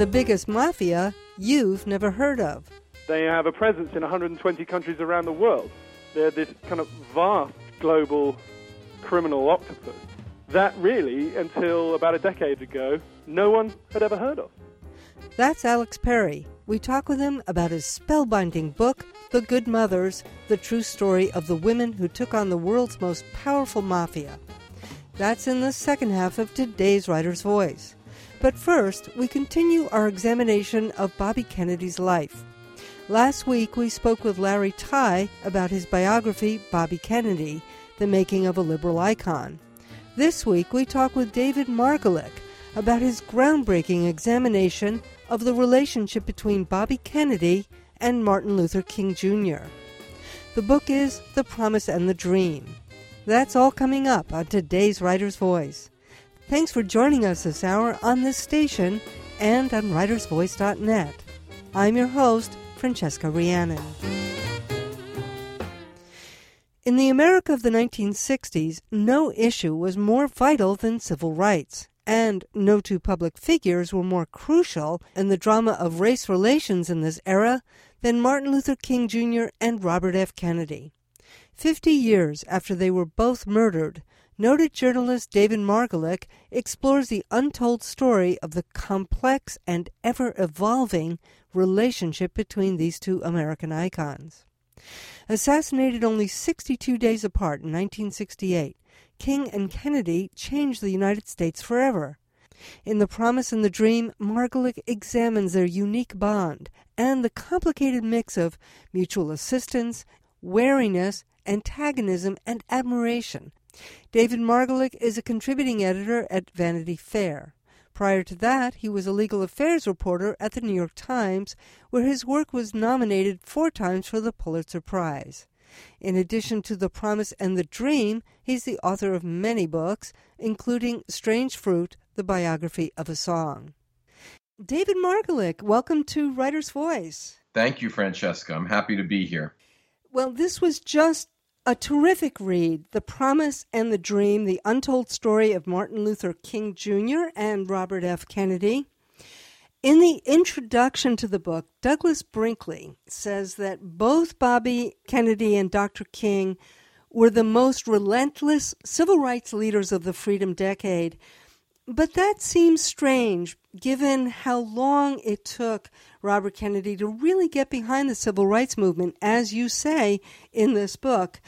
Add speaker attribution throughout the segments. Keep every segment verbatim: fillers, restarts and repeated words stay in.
Speaker 1: the biggest mafia you've never heard of.
Speaker 2: They have a presence in one hundred twenty countries around the world. They're this kind of vast global criminal octopus that really, until about a decade ago, no one had ever heard of.
Speaker 1: That's Alex Perry. We talk with him about his spellbinding book, The Good Mothers, the true story of the women who took on the world's most powerful mafia. That's in the second half of today's Writer's Voice. But first, we continue our examination of Bobby Kennedy's life. Last week, we spoke with Larry Tye about his biography, Bobby Kennedy, The Making of a Liberal Icon. This week, we talk with David Margolick about his groundbreaking examination of the relationship between Bobby Kennedy and Martin Luther King Junior The book is The Promise and the Dream. That's all coming up on today's Writer's Voice. Thanks for joining us this hour on this station and on writers voice dot net. I'm your host, Francesca Rhiannon. In the America of the nineteen sixties, no issue was more vital than civil rights, and no two public figures were more crucial in the drama of race relations in this era than Martin Luther King Junior and Robert F. Kennedy. Fifty years after they were both murdered, noted journalist David Margolick explores the untold story of the complex and ever-evolving relationship between these two American icons. Assassinated only sixty-two days apart in nineteen sixty-eight, King and Kennedy changed the United States forever. In The Promise and the Dream, Margolick examines their unique bond and the complicated mix of mutual assistance, wariness, antagonism, and admiration. David Margolick is a contributing editor at Vanity Fair. Prior to that, he was a legal affairs reporter at the New York Times, where his work was nominated four times for the Pulitzer Prize. In addition to The Promise and the Dream, he's the author of many books, including Strange Fruit, the biography of a song. David Margolick, welcome to Writer's Voice.
Speaker 3: Thank you, Francesca. I'm happy to be here.
Speaker 1: Well, this was just a terrific read, The Promise and the Dream, the untold story of Martin Luther King Junior and Robert F. Kennedy. In the introduction to the book, Douglas Brinkley says that both Bobby Kennedy and Doctor King were the most relentless civil rights leaders of the Freedom Decade. But that seems strange, given how long it took Robert Kennedy to really get behind the civil rights movement, as you say in this book.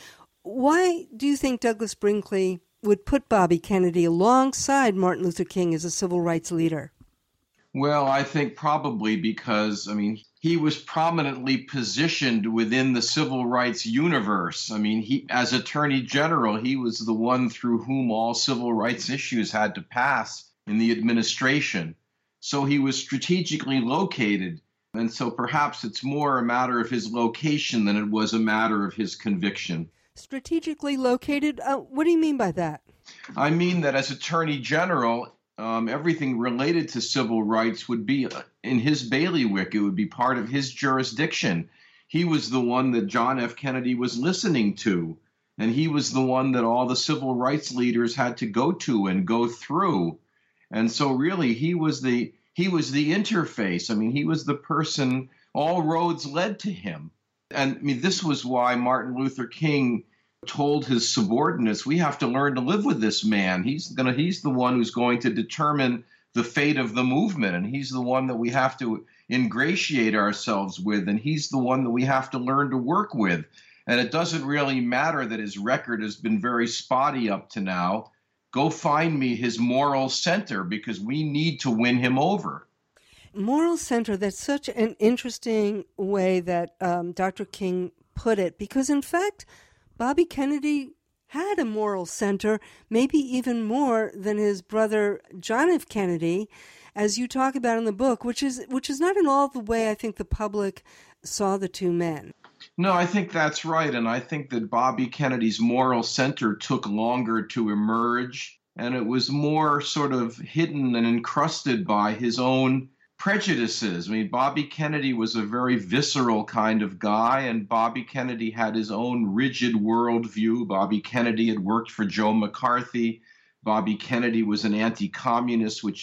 Speaker 1: Why do you think Douglas Brinkley would put Bobby Kennedy alongside Martin Luther King as a civil rights leader?
Speaker 3: Well, I think probably because, I mean, he was prominently positioned within the civil rights universe. I mean, he, as Attorney General, he was the one through whom all civil rights issues had to pass in the administration. So he was strategically located. And so perhaps it's more a matter of his location than it was a matter of his conviction.
Speaker 1: Strategically located? Uh, what do you mean by that?
Speaker 3: I mean that as Attorney General, Um, everything related to civil rights would be in his bailiwick. It would be part of his jurisdiction. He was the one that John F. Kennedy was listening to, and he was the one that all the civil rights leaders had to go to and go through. And so really, he was the he was the interface. I mean, he was the person, all roads led to him. And I mean, this was why Martin Luther King told his subordinates, we have to learn to live with this man. He's gonna he's the one who's going to determine the fate of the movement, and he's the one that we have to ingratiate ourselves with, and he's the one that we have to learn to work with. And it doesn't really matter that his record has been very spotty up to now. Go find me his moral center, because we need to win him over.
Speaker 1: Moral center, that's such an interesting way that um, Doctor King put it, because in fact, Bobby Kennedy had a moral center, maybe even more than his brother John F. Kennedy, as you talk about in the book, which is which is not in all the way I think the public saw the two men.
Speaker 3: No, I think that's right. And I think that Bobby Kennedy's moral center took longer to emerge, and it was more sort of hidden and encrusted by his own prejudices. I mean, Bobby Kennedy was a very visceral kind of guy, and Bobby Kennedy had his own rigid worldview. Bobby Kennedy had worked for Joe McCarthy. Bobby Kennedy was an anti-communist, which in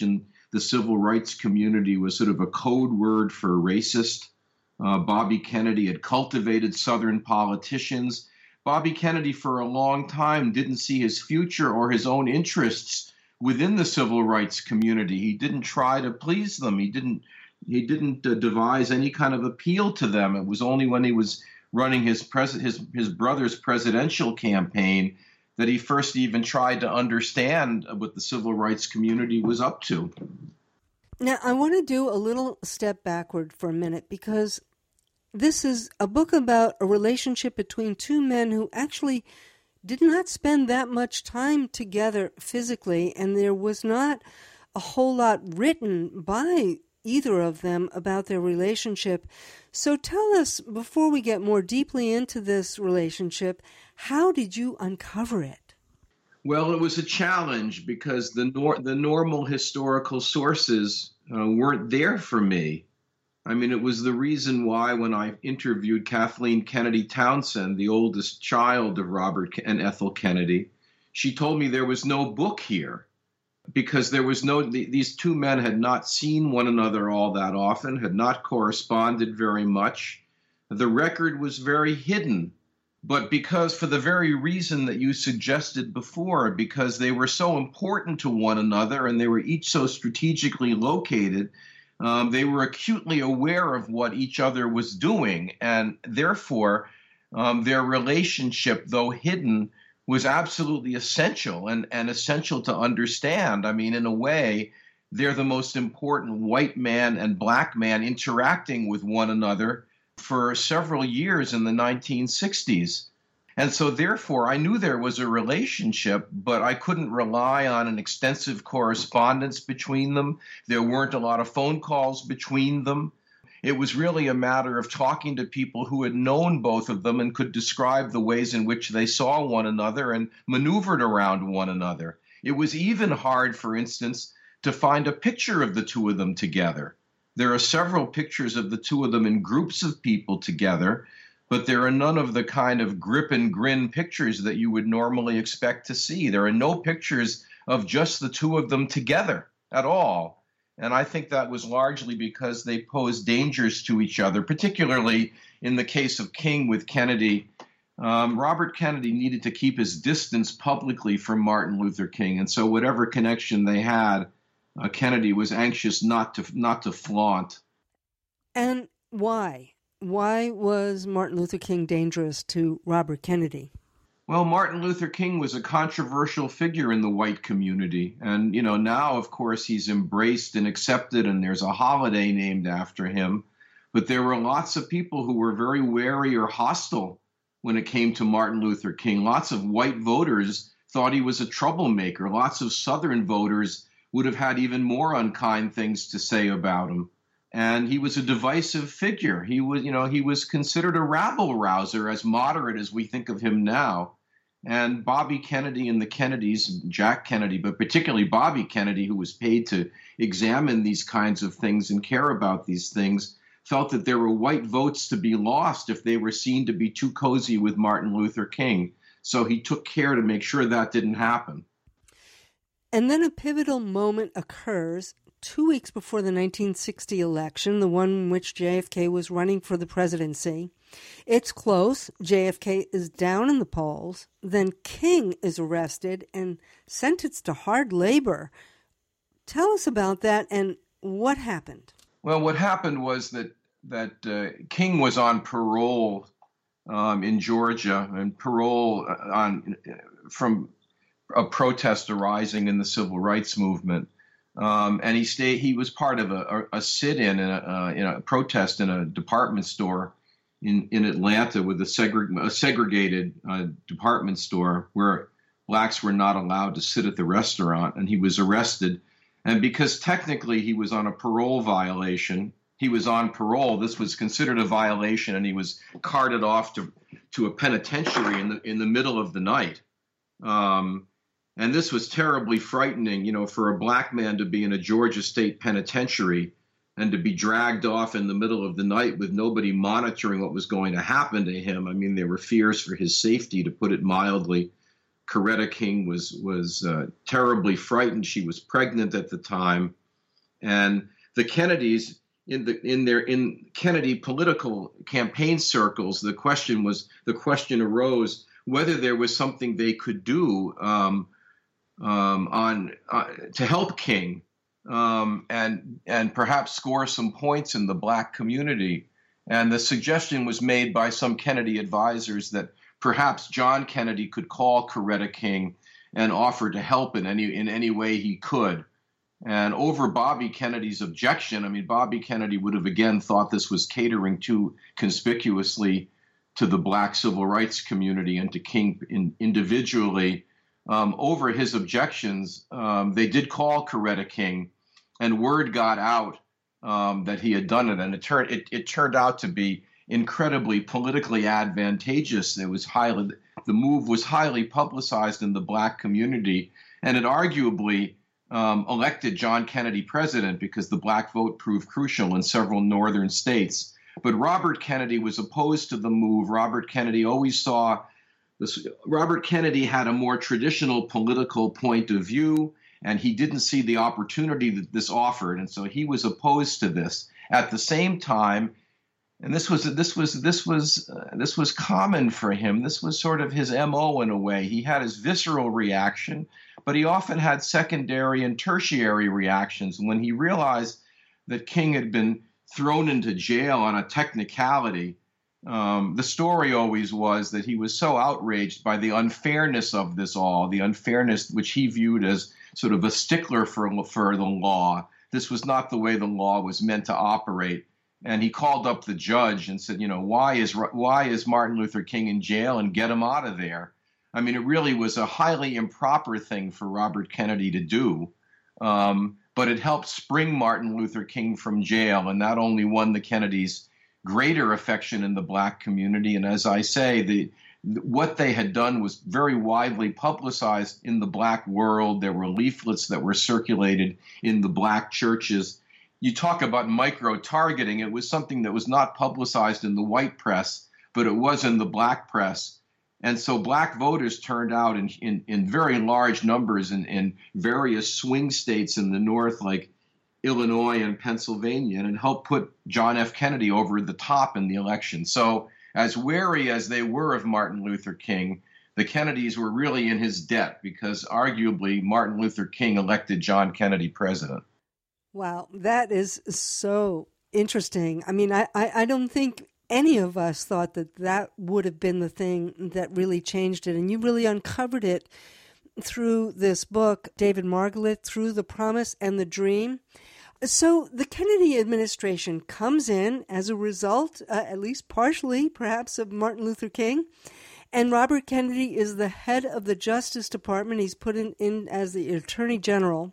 Speaker 3: the civil rights community was sort of a code word for racist. Uh, Bobby Kennedy had cultivated Southern politicians. Bobby Kennedy, for a long time, didn't see his future or his own interests within the civil rights community. He didn't try to please them. He didn't. He didn't uh, devise any kind of appeal to them. It was only when he was running his pres- his his brother's presidential campaign that he first even tried to understand what the civil rights community was up to.
Speaker 1: Now, I want to do a little step backward for a minute, because this is a book about a relationship between two men who actually did not spend that much time together physically, and there was not a whole lot written by either of them about their relationship. So tell us, before we get more deeply into this relationship, how did you uncover it?
Speaker 3: Well, it was a challenge because the nor- the normal historical sources uh, weren't there for me. I mean, it was the reason why when I interviewed Kathleen Kennedy Townsend, the oldest child of Robert and Ethel Kennedy, she told me there was no book here because there was no, the, these two men had not seen one another all that often, had not corresponded very much. The record was very hidden. But because, for the very reason that you suggested before, because they were so important to one another and they were each so strategically located, um, they were acutely aware of what each other was doing. And therefore, um, their relationship, though hidden, was absolutely essential and, and essential to understand. I mean, in a way, they're the most important white man and black man interacting with one another for several years in the nineteen sixties. And so therefore, I knew there was a relationship, but I couldn't rely on an extensive correspondence between them. There weren't a lot of phone calls between them. It was really a matter of talking to people who had known both of them and could describe the ways in which they saw one another and maneuvered around one another. It was even hard, for instance, to find a picture of the two of them together. There are several pictures of the two of them in groups of people together, but there are none of the kind of grip and grin pictures that you would normally expect to see. There are no pictures of just the two of them together at all. And I think that was largely because they posed dangers to each other, particularly in the case of King with Kennedy. Um, Robert Kennedy needed to keep his distance publicly from Martin Luther King. And so whatever connection they had, Uh, Kennedy was anxious not to not to flaunt.
Speaker 1: And why? Why was Martin Luther King dangerous to Robert Kennedy?
Speaker 3: Well, Martin Luther King was a controversial figure in the white community. And, you know, now, of course, he's embraced and accepted, and there's a holiday named after him. But there were lots of people who were very wary or hostile when it came to Martin Luther King. Lots of white voters thought he was a troublemaker. Lots of Southern voters would have had even more unkind things to say about him. And he was a divisive figure. He was, you know, he was considered a rabble rouser, as moderate as we think of him now. And Bobby Kennedy and the Kennedys, Jack Kennedy, but particularly Bobby Kennedy, who was paid to examine these kinds of things and care about these things, felt that there were white votes to be lost if they were seen to be too cozy with Martin Luther King. So he took care to make sure that didn't happen.
Speaker 1: And then a pivotal moment occurs two weeks before the nineteen sixty election, the one in which J F K was running for the presidency. It's close. J F K is down in the polls. Then King is arrested and sentenced to hard labor. Tell us about that and what happened.
Speaker 3: Well, what happened was that that uh, King was on parole um, in Georgia, and parole on from a protest arising in the civil rights movement. Um, and he stayed, he was part of a, a sit-in in a, uh, in a protest in a department store in, in Atlanta with a, segre- a segregated uh, department store where blacks were not allowed to sit at the restaurant. And he was arrested. And because technically he was on a parole violation, he was on parole, this was considered a violation, and he was carted off to, to a penitentiary in the, in the middle of the night. Um, And this was terribly frightening, you know, for a black man to be in a Georgia state penitentiary and to be dragged off in the middle of the night with nobody monitoring what was going to happen to him. I mean, there were fears for his safety, to put it mildly. Coretta King was was uh, terribly frightened. She was pregnant at the time. And the Kennedys, in the in their in Kennedy political campaign circles, the question was the question arose whether there was something they could do um, um, on uh, to help King um, and and perhaps score some points in the black community. And the suggestion was made by some Kennedy advisors that perhaps John Kennedy could call Coretta King and offer to help in any in any way he could. And over Bobby Kennedy's objection, I mean, Bobby Kennedy would have again thought this was catering too conspicuously to the black civil rights community and to King in, individually. Um, over his objections, um, they did call Coretta King, and word got out um, that he had done it. And it turned it, it turned out to be incredibly politically advantageous. It was highly the move was highly publicized in the black community, and it arguably Um, elected John Kennedy president because the black vote proved crucial in several northern states. But Robert Kennedy was opposed to the move. Robert Kennedy always saw this. Robert Kennedy had a more traditional political point of view, and he didn't see the opportunity that this offered, and so he was opposed to this. At the same time, and this was this was this was uh, this was common for him. This was sort of his M O in a way. He had his visceral reaction, but he often had secondary and tertiary reactions. And when he realized that King had been thrown into jail on a technicality, um, the story always was that he was so outraged by the unfairness of this all, the unfairness which he viewed as sort of a stickler for, for the law. This was not the way the law was meant to operate. And he called up the judge and said, you know, why is why is Martin Luther King in jail, and get him out of there? I mean, it really was a highly improper thing for Robert Kennedy to do, um, but it helped spring Martin Luther King from jail, and that only won the Kennedys greater affection in the black community. And as I say, the what they had done was very widely publicized in the black world. There were leaflets that were circulated in the black churches. You talk about micro-targeting. It was something that was not publicized in the white press, but it was in the black press. And so black voters turned out in, in, in very large numbers in, in various swing states in the North, like Illinois and Pennsylvania, and it helped put John F. Kennedy over the top in the election. So as wary as they were of Martin Luther King, the Kennedys were really in his debt because arguably Martin Luther King elected John Kennedy president.
Speaker 1: Wow, that is so interesting. I mean, I, I, I don't think any of us thought that that would have been the thing that really changed it. And you really uncovered it through this book, David Margolith, Through the Promise and the Dream. So the Kennedy administration comes in as a result, uh, at least partially, perhaps, of Martin Luther King. And Robert Kennedy is the head of the Justice Department. He's put in, in as the Attorney General,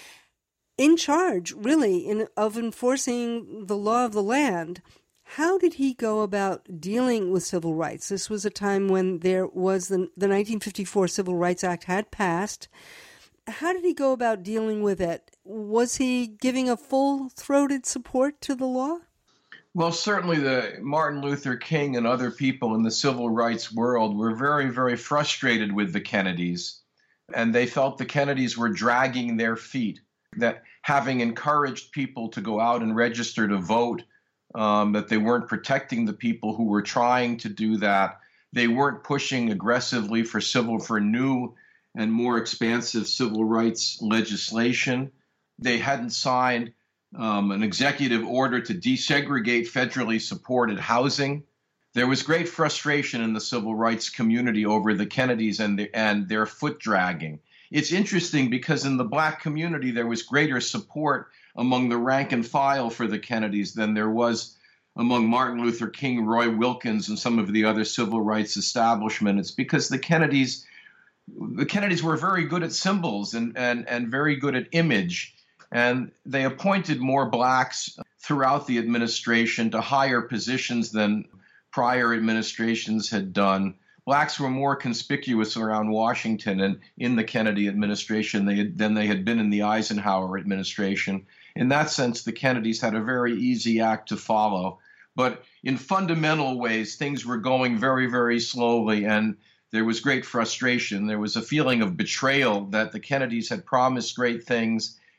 Speaker 1: in charge, really, in, of enforcing the law of the land. How did he go about dealing with civil rights? This was a time when there was the, the nineteen fifty-four Civil Rights Act had passed. How did he go about dealing with it? Was he giving a full-throated support to the law?
Speaker 3: Well, certainly the Martin Luther King and other people in the civil rights world were very, very frustrated with the Kennedys, and they felt the Kennedys were dragging their feet, that having encouraged people to go out and register to vote, um, that they weren't protecting the people who were trying to do that. They weren't pushing aggressively for civil, for new and more expansive civil rights legislation. They hadn't signed um, an executive order to desegregate federally supported housing. There was great frustration in the civil rights community over the Kennedys and, the, and their foot dragging. It's interesting because in the black community, there was greater support among the rank and file for the Kennedys than there was among Martin Luther King, Roy Wilkins, and some of the other civil rights establishment. It's because the Kennedys, the Kennedys were very good at symbols and, and, and very good at image. And they appointed more blacks throughout the administration to higher positions than prior administrations had done. Blacks were more conspicuous around Washington and in the Kennedy administration they had, than they had been in the Eisenhower administration. In that sense, the Kennedys had a very easy act to follow. But in fundamental ways, things were going very, very slowly, and there was great frustration. There was a feeling of betrayal that the Kennedys had promised great things,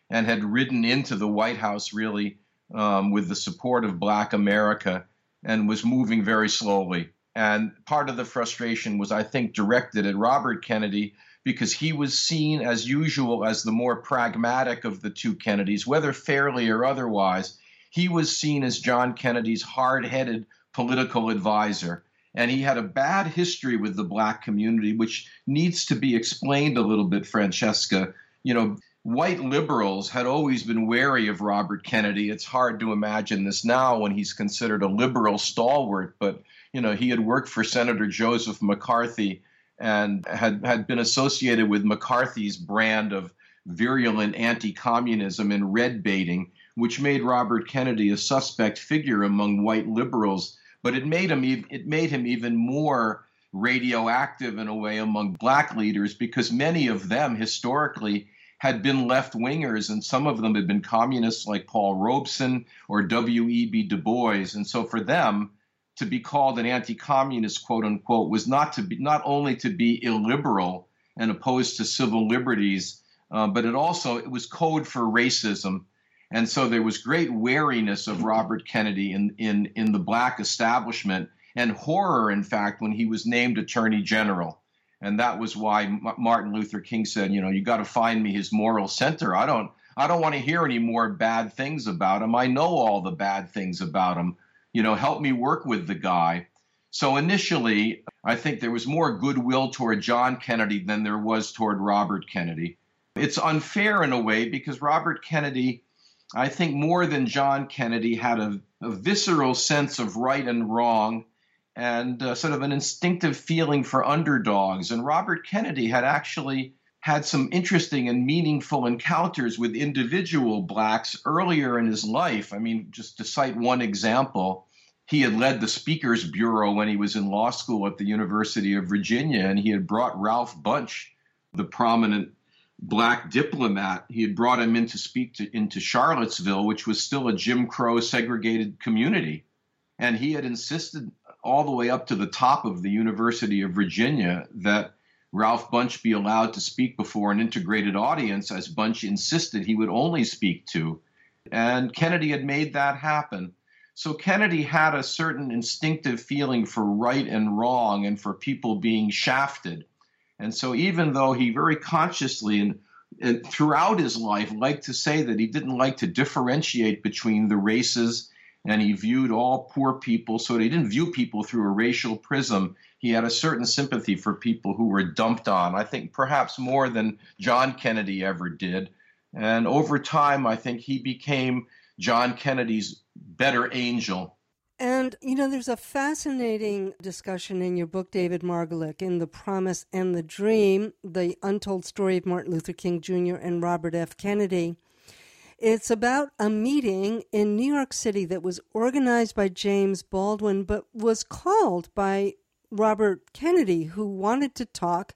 Speaker 3: and had ridden into the White House really um, with the support of Black America and was moving very slowly. And part of the frustration was, I think, directed at Robert Kennedy because he was seen, as usual, as the more pragmatic of the two Kennedys, whether fairly or otherwise. He was seen as John Kennedy's hard-headed political advisor. And he had a bad history with the Black community, which needs to be explained a little bit, Francesca. You know, white liberals had always been wary of Robert Kennedy. It's hard to imagine this now when he's considered a liberal stalwart, but, you know, he had worked for Senator Joseph McCarthy and had, had been associated with McCarthy's brand of virulent anti-communism and red baiting, which made Robert Kennedy a suspect figure among white liberals. But it made him it made him even more radioactive in a way among Black leaders, because many of them historically had been left-wingers, and some of them had been communists like Paul Robeson or W E B Du Bois. And so for them, to be called an anti-communist, quote unquote, was not to be not only to be illiberal and opposed to civil liberties, uh, but it also it was code for racism. And so there was great wariness of Robert Kennedy in, in, in the Black establishment, and horror, in fact, when he was named Attorney General. And that was why M- Martin Luther King said, you know, you got to find me his moral center. I don't I don't want to hear any more bad things about him. I know all the bad things about him. You know, help me work with the guy. So initially, I think there was more goodwill toward John Kennedy than there was toward Robert Kennedy. It's unfair in a way because Robert Kennedy, I think more than John Kennedy, had a, a visceral sense of right and wrong and uh, sort of an instinctive feeling for underdogs. And Robert Kennedy had actually had some interesting and meaningful encounters with individual Blacks earlier in his life. I mean, just to cite one example, he had led the Speakers Bureau when he was in law school at the University of Virginia, and he had brought Ralph Bunche, the prominent Black diplomat. He had brought him in to speak to, into Charlottesville, which was still a Jim Crow segregated community. And he had insisted all the way up to the top of the University of Virginia that Ralph Bunche be allowed to speak before an integrated audience, as Bunche insisted he would only speak to. And Kennedy had made that happen. So Kennedy had a certain instinctive feeling for right and wrong and for people being shafted. And so even though he very consciously and, and throughout his life liked to say that he didn't like to differentiate between the races, and he viewed all poor people, so he didn't view people through a racial prism, he had a certain sympathy for people who were dumped on, I think perhaps more than John Kennedy ever did. And over time, I think he became John Kennedy's better angel.
Speaker 1: And, you know, there's a fascinating discussion in your book, David Margolick, in The Promise and the Dream, the untold story of Martin Luther King Junior and Robert F. Kennedy. It's about a meeting in New York City that was organized by James Baldwin, but was called by Robert Kennedy, who wanted to talk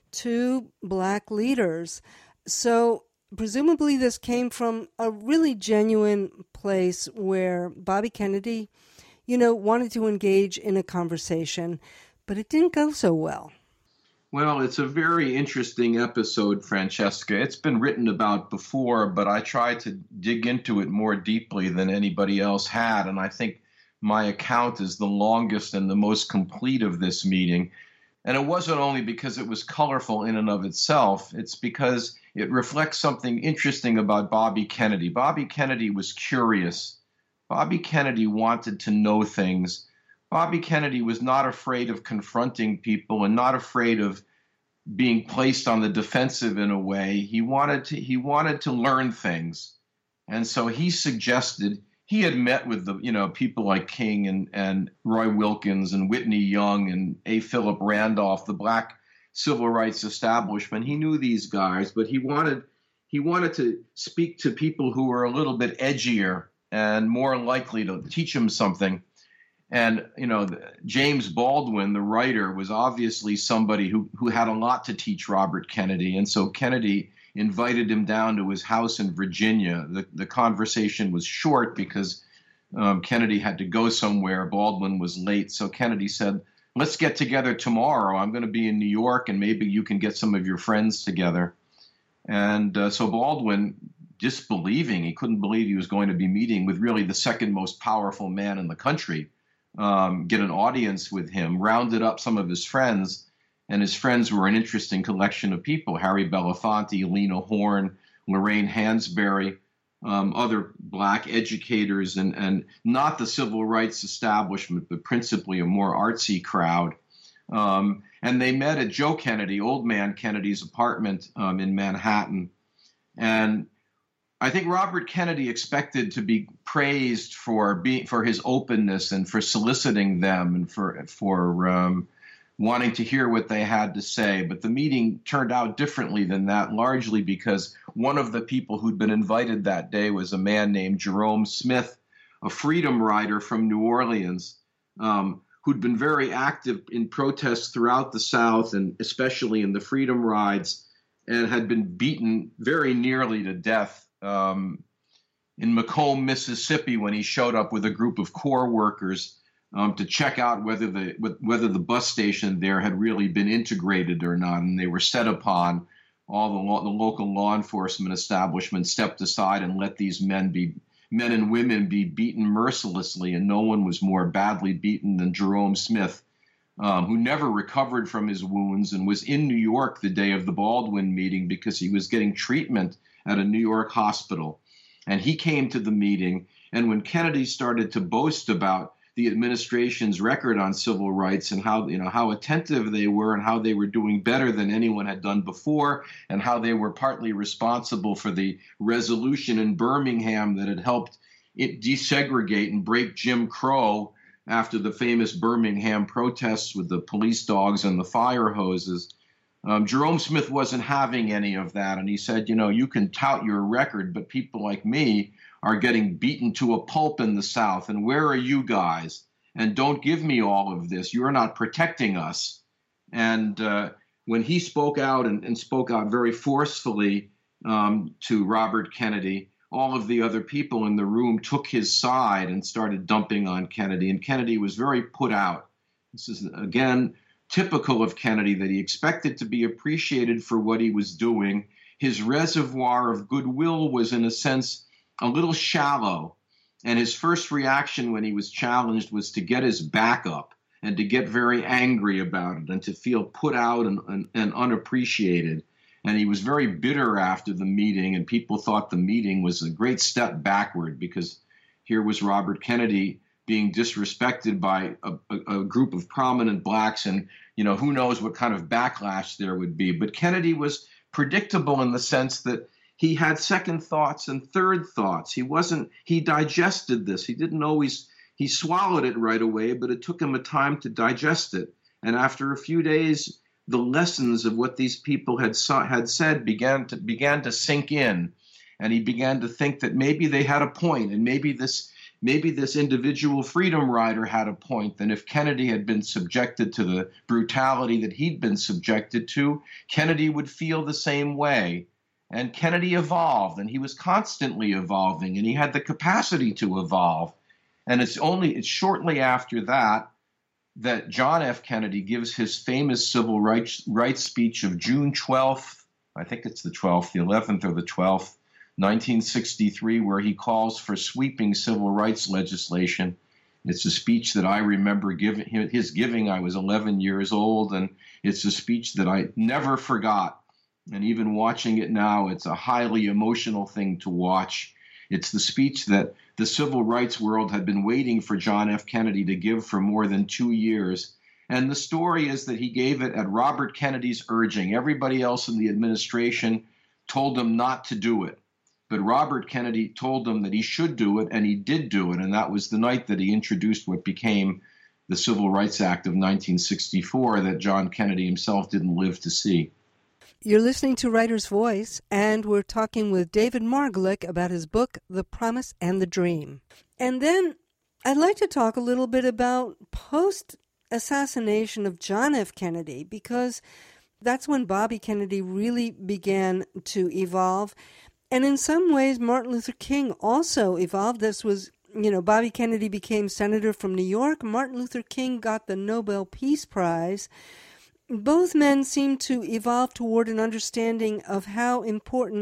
Speaker 1: to Black leaders. So presumably this came from a really genuine place where Bobby Kennedy, you know, wanted to engage in a conversation, but it didn't go so well.
Speaker 3: Well, it's a very interesting episode, Francesca. It's been written about before, but I tried to dig into it more deeply than anybody else had, and I think my account is the longest and the most complete of this meeting. And it wasn't only because it was colorful in and of itself, it's because it reflects something interesting about Bobby Kennedy. Bobby Kennedy was curious. Bobby Kennedy wanted to know things. Bobby Kennedy was not afraid of confronting people and not afraid of being placed on the defensive in a way. He wanted to, he wanted to learn things. And so he suggested, he had met with the, you know, people like King and, and Roy Wilkins and Whitney Young and A. Philip Randolph, the Black civil rights establishment. He knew these guys, but he wanted, he wanted to speak to people who were a little bit edgier and more likely to teach him something. And, you know, James Baldwin, the writer, was obviously somebody who, who had a lot to teach Robert Kennedy. And so Kennedy invited him down to his house in Virginia. The, the conversation was short because um, Kennedy had to go somewhere. Baldwin was late. So Kennedy said, let's get together tomorrow. I'm going to be in New York, and maybe you can get some of your friends together. And uh, so Baldwin disbelieving. He couldn't believe he was going to be meeting with really the second most powerful man in the country, um, get an audience with him, rounded up some of his friends, and his friends were an interesting collection of people: Harry Belafonte, Lena Horne, Lorraine Hansberry, um, other black educators, and, and not the civil rights establishment, but principally a more artsy crowd. Um, and they met at Joe Kennedy, Old Man Kennedy's apartment um, in Manhattan. And I think Robert Kennedy expected to be praised for being for his openness and for soliciting them and for for um, wanting to hear what they had to say. But the meeting turned out differently than that, largely because one of the people who'd been invited that day was a man named Jerome Smith, a freedom rider from New Orleans, um, who'd been very active in protests throughout the South and especially in the freedom rides, and had been beaten very nearly to death um, in Macomb, Mississippi, when he showed up with a group of Corps workers um, to check out whether the whether the bus station there had really been integrated or not. And they were set upon. All the, law, the local law enforcement establishment stepped aside and let these men be men and women be beaten mercilessly, and no one was more badly beaten than Jerome Smith, Um, who never recovered from his wounds and was in New York the day of the Baldwin meeting because he was getting treatment at a New York hospital. And he came to the meeting, and when Kennedy started to boast about the administration's record on civil rights and how, you know, how attentive they were and how they were doing better than anyone had done before, and how they were partly responsible for the resolution in Birmingham that had helped it desegregate and break Jim Crow after the famous Birmingham protests with the police dogs and the fire hoses. Um, Jerome Smith wasn't having any of that. And he said, you know, you can tout your record, but people like me are getting beaten to a pulp in the South. And where are you guys? And don't give me all of this. You're not protecting us. And uh, when he spoke out and, and spoke out very forcefully um, to Robert Kennedy, all of the other people in the room took his side and started dumping on Kennedy. And Kennedy was very put out. This is, again, typical of Kennedy, that he expected to be appreciated for what he was doing. His reservoir of goodwill was, in a sense, a little shallow. And his first reaction when he was challenged was to get his back up and to get very angry about it and to feel put out and, and, and unappreciated. And he was very bitter after the meeting, and people thought the meeting was a great step backward because here was Robert Kennedy being disrespected by a, a, a group of prominent blacks, and, you know, who knows what kind of backlash there would be. But Kennedy was predictable in the sense that he had second thoughts and third thoughts. He wasn't, he digested this. He didn't always, he swallowed it right away, but it took him a time to digest it. And after a few days, the lessons of what these people had saw, had said began to began to sink in, and he began to think that maybe they had a point, and maybe this maybe this individual freedom rider had a point. That if Kennedy had been subjected to the brutality that he'd been subjected to, Kennedy would feel the same way. And Kennedy evolved, and he was constantly evolving, and he had the capacity to evolve. And it's only it's shortly after that that John F. Kennedy gives his famous civil rights, rights speech of June twelfth, I think it's the twelfth, the eleventh or the twelfth, nineteen sixty-three, where he calls for sweeping civil rights legislation. It's a speech that I remember giving, his giving. I was eleven years old, and it's a speech that I never forgot. And even watching it now, it's a highly emotional thing to watch. It's the speech that the civil rights world had been waiting for John F. Kennedy to give for more than two years. And the story is that he gave it at Robert Kennedy's urging. Everybody else in the administration told him not to do it. But Robert Kennedy told him that he should do it, and he did do it. And that was the night that he introduced what became the Civil Rights Act of nineteen sixty-four that John Kennedy himself didn't live to see.
Speaker 1: You're listening to Writer's Voice, and we're talking with David Margolick about his book, The Promise and the Dream. And then I'd like to talk a little bit about post-assassination of John F. Kennedy, because that's when Bobby Kennedy really began to evolve. And in some ways, Martin Luther King also evolved. This was, you know, Bobby Kennedy became senator from New York. Martin Luther King got the Nobel Peace Prize. Both men seemed to evolve toward an understanding of how important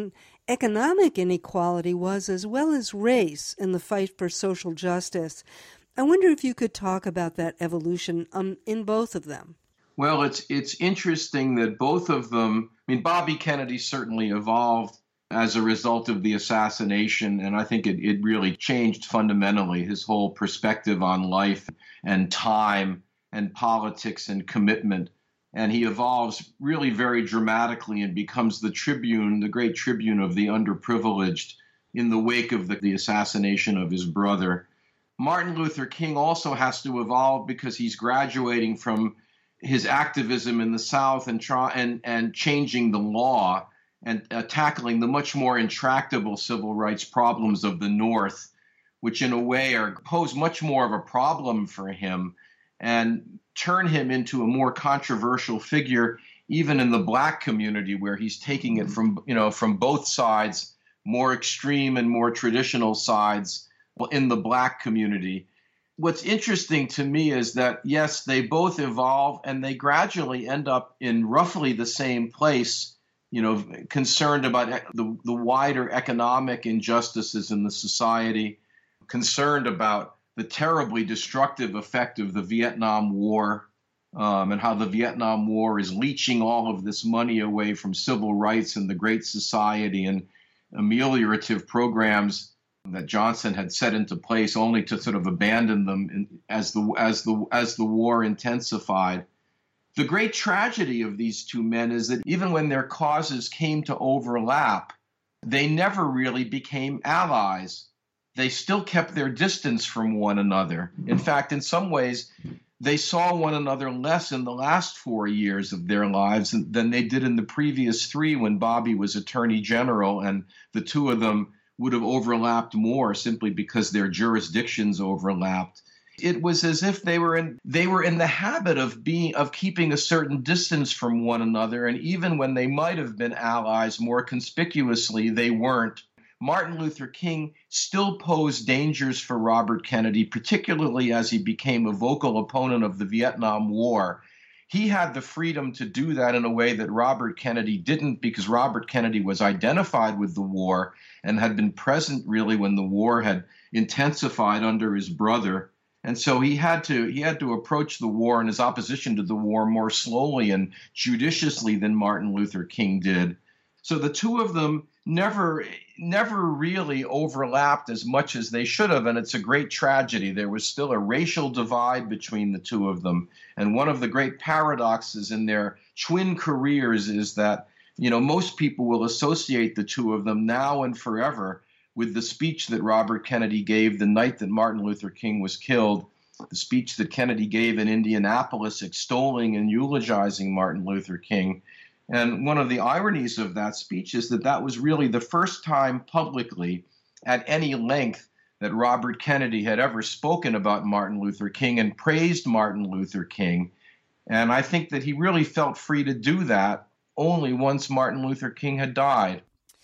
Speaker 1: economic inequality was, as well as race in the fight for social justice. I wonder if you could talk about that evolution um, in both of them.
Speaker 3: Well, it's it's interesting that both of them, I mean, Bobby Kennedy certainly evolved as a result of the assassination, and I think it, it really changed fundamentally his whole perspective on life and time and politics and commitment. And he evolves really very dramatically and becomes the tribune, the great tribune of the underprivileged in the wake of the, the assassination of his brother. Martin Luther King also has to evolve because he's graduating from his activism in the South and try, and, and changing the law and uh, tackling the much more intractable civil rights problems of the North, which in a way are pose much more of a problem for him and turn him into a more controversial figure, even in the black community, where he's taking it from, you know, from both sides, more extreme and more traditional sides in the black community. What's interesting to me is that, yes, they both evolve and they gradually end up in roughly the same place, you know, concerned about the, the wider economic injustices in the society, concerned about the terribly destructive effect of the Vietnam War, um, and how the Vietnam War is leeching all of this money away from civil rights and the Great Society and ameliorative programs that Johnson had set into place, only to sort of abandon them in, as the as the as the war intensified. The great tragedy of these two men is that even when their causes came to overlap, they never really became allies. They still kept their distance from one another. In fact, in some ways, they saw one another less in the last four years of their lives than they did in the previous three, when Bobby was Attorney General, and the two of them would have overlapped more simply because their jurisdictions overlapped. It was as if they were in they were in the habit of being of keeping a certain distance from one another, and even when they might have been allies, more conspicuously they weren't. Martin Luther King still posed dangers for Robert Kennedy, particularly as he became a vocal opponent of the Vietnam War. He had the freedom to do that in a way that Robert Kennedy didn't, because Robert Kennedy was identified with the war and had been present really when the war had intensified under his brother. And so he had to he had to approach the war and his opposition to the war more slowly and judiciously than Martin Luther King did. So the two of them never never really overlapped as much as they should have, and it's a great tragedy. There was still a racial divide between the two of them, and one of the great paradoxes in their twin careers is that, you know, most people will associate the two of them now and forever with the speech that Robert Kennedy gave the night that Martin Luther King was killed, the speech that Kennedy gave in Indianapolis extolling and eulogizing Martin Luther King. And one of the ironies of that speech is that that was really the first time publicly at any length that Robert Kennedy had ever spoken about Martin Luther King and praised Martin Luther King. And I think that he really felt free to do that only once Martin Luther King had died.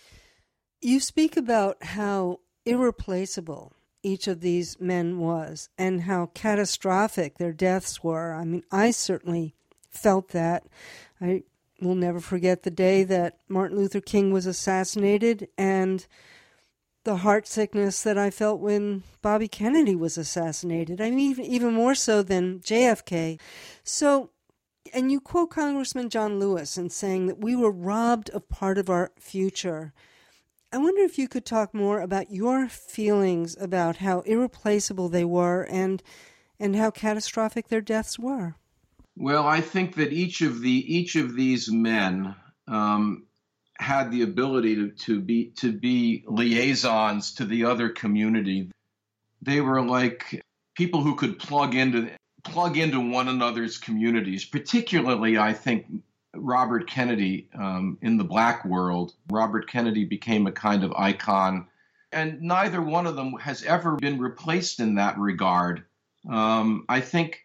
Speaker 1: You speak about how irreplaceable each of these men was and how catastrophic their deaths were. I mean, I certainly felt that. I will never forget the day that Martin Luther King was assassinated and the heart sickness that I felt when Bobby Kennedy was assassinated. I mean, even, even more so than J F K. So, and you quote Congressman John Lewis in saying that we were robbed of part of our future. I wonder if you could talk more about your feelings about how irreplaceable they were and and how catastrophic their deaths were.
Speaker 3: Well, I think that each of the each of these men um, had the ability to, to be to be liaisons to the other community. They were like people who could plug into plug into one another's communities. Particularly, I think Robert Kennedy um, in the black world. Robert Kennedy became a kind of icon, and neither one of them has ever been replaced in that regard. Um, I think.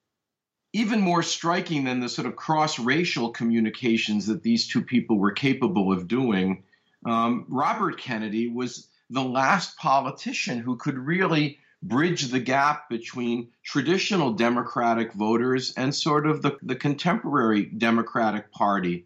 Speaker 3: Even more striking than the sort of cross-racial communications that these two people were capable of doing, um, Robert Kennedy was the last politician who could really bridge the gap between traditional Democratic voters and sort of the, the contemporary Democratic Party.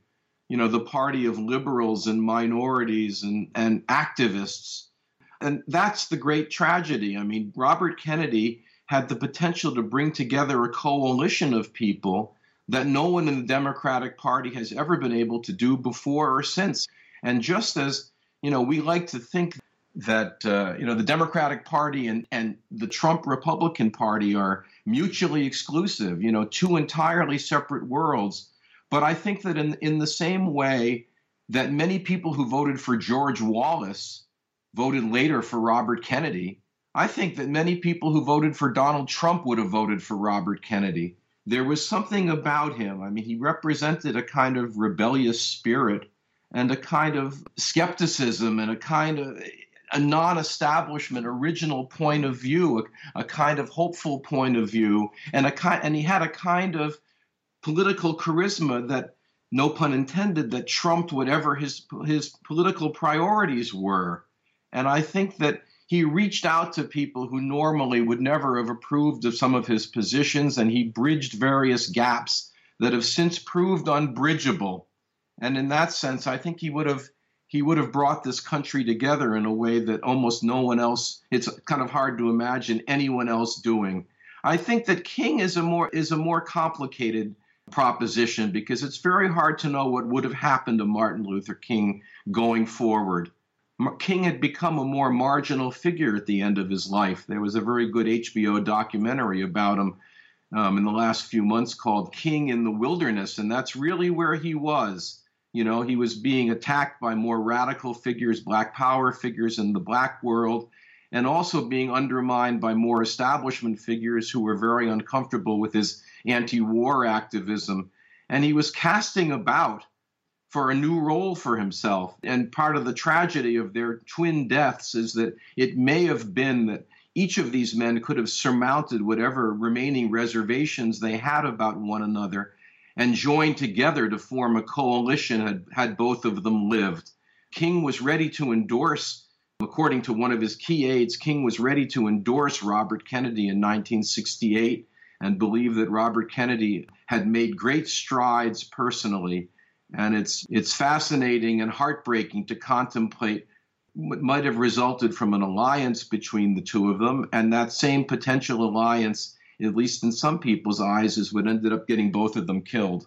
Speaker 3: you know, the party of liberals and minorities and, and activists. And that's the great tragedy. I mean, Robert Kennedy had the potential to bring together a coalition of people that no one in the Democratic Party has ever been able to do before or since. And just as, you know, we like to think that, uh, you know, the Democratic Party and, and the Trump Republican Party are mutually exclusive, you know, two entirely separate worlds. But I think that in, in the same way that many people who voted for George Wallace voted later for Robert Kennedy, I think that many people who voted for Donald Trump would have voted for Robert Kennedy. There was something about him. I mean, he represented a kind of rebellious spirit and a kind of skepticism and a kind of a non-establishment original point of view, a, a kind of hopeful point of view, and a kind, and he had a kind of political charisma that, no pun intended, that trumped whatever his his political priorities were. And I think that he reached out to people who normally would never have approved of some of his positions, and he bridged various gaps that have since proved unbridgeable. And in that sense, I think he would have he would have brought this country together in a way that almost no one else, it's kind of hard to imagine anyone else doing. I think that King is a more is a more complicated proposition because it's very hard to know what would have happened to Martin Luther King going forward. King had become a more marginal figure at the end of his life. There was a very good H B O documentary about him um, in the last few months called King in the Wilderness, and that's really where he was. You know, he was being attacked by more radical figures, Black Power figures in the Black world, and also being undermined by more establishment figures who were very uncomfortable with his anti-war activism. And he was casting about for a new role for himself. And part of the tragedy of their twin deaths is that it may have been that each of these men could have surmounted whatever remaining reservations they had about one another and joined together to form a coalition had, had both of them lived. King was ready to endorse, according to one of his key aides, King was ready to endorse Robert Kennedy in nineteen sixty-eight and believed that Robert Kennedy had made great strides personally. And it's it's fascinating and heartbreaking to contemplate what might have resulted from an alliance between the two of them. And that same potential alliance, at least in some people's eyes, is what ended up getting both of them killed.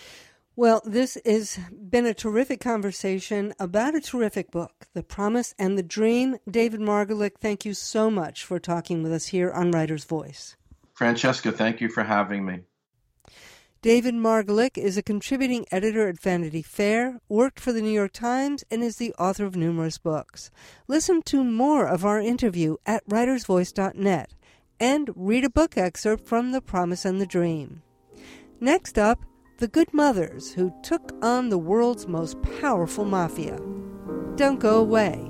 Speaker 1: Well, this has been a terrific conversation about a terrific book, The Promise and the Dream. David Margolick, thank you so much for talking with us here on Writer's Voice.
Speaker 3: Francesca, thank you for having me.
Speaker 1: David Margolick is a contributing editor at Vanity Fair, worked for the New York Times, and is the author of numerous books. Listen to more of our interview at writers voice dot net and read a book excerpt from The Promise and the Dream. Next up, The Good Mothers, who took on the world's most powerful mafia. Don't go away.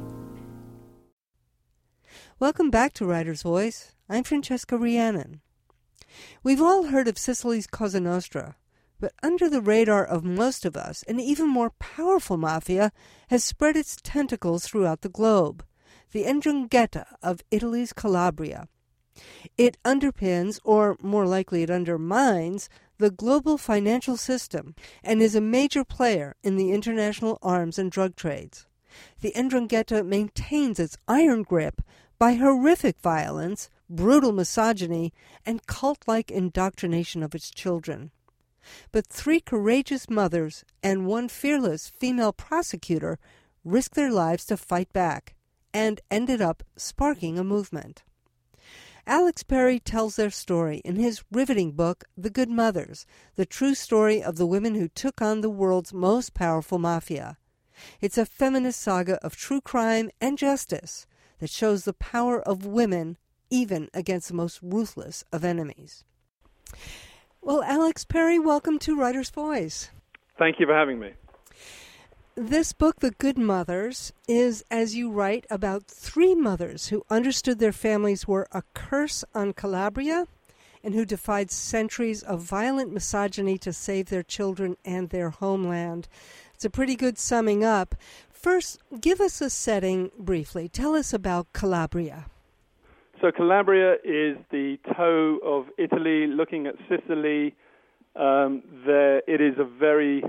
Speaker 1: Welcome back to Writer's Voice. I'm Francesca Rhiannon. We've all heard of Sicily's Cosa Nostra, but under the radar of most of us, an even more powerful mafia has spread its tentacles throughout the globe, the 'Ndrangheta of Italy's Calabria. It underpins, or more likely it undermines, the global financial system and is a major player in the international arms and drug trades. The 'Ndrangheta maintains its iron grip by horrific violence, brutal misogyny, and cult-like indoctrination of its children. But three courageous mothers and one fearless female prosecutor risked their lives to fight back and ended up sparking a movement. Alex Perry tells their story in his riveting book, The Good Mothers, the true story of the women who took on the world's most powerful mafia. It's a feminist saga of true crime and justice that shows the power of women even against the most ruthless of enemies. Well, Alex Perry, welcome to Writer's Voice.
Speaker 2: Thank you for having me.
Speaker 1: This book, The Good Mothers, is, as you write, about three mothers who understood their families were a curse on Calabria and who defied centuries of violent misogyny to save their children and their homeland. It's a pretty good summing up. First, give us a setting briefly. Tell us about Calabria.
Speaker 2: So Calabria is the toe of Italy, looking at Sicily. Um, there, it is a very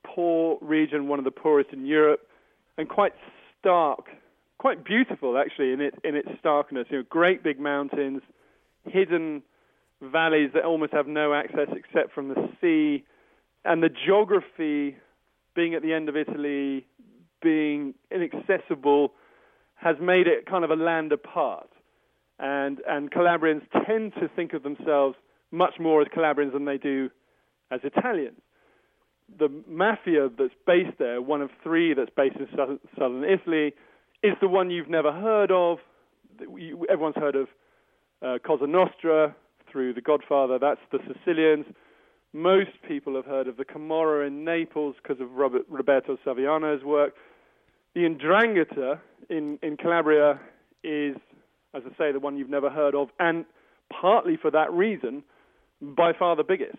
Speaker 2: poor region, one of the poorest in Europe, and quite stark, quite beautiful actually in it in its starkness. You know, great big mountains, hidden valleys that almost have no access except from the sea, and the geography, being at the end of Italy, being inaccessible, has made it kind of a land apart. And and Calabrians tend to think of themselves much more as Calabrians than they do as Italians. The mafia that's based there, one of three that's based in southern, southern Italy, is the one you've never heard of. Everyone's heard of uh, Cosa Nostra through The Godfather. That's the Sicilians. Most people have heard of the Camorra in Naples because of Robert, Roberto Saviano's work. The 'Ndrangheta in, in Calabria is, as I say, the one you've never heard of, and partly for that reason, by far the biggest.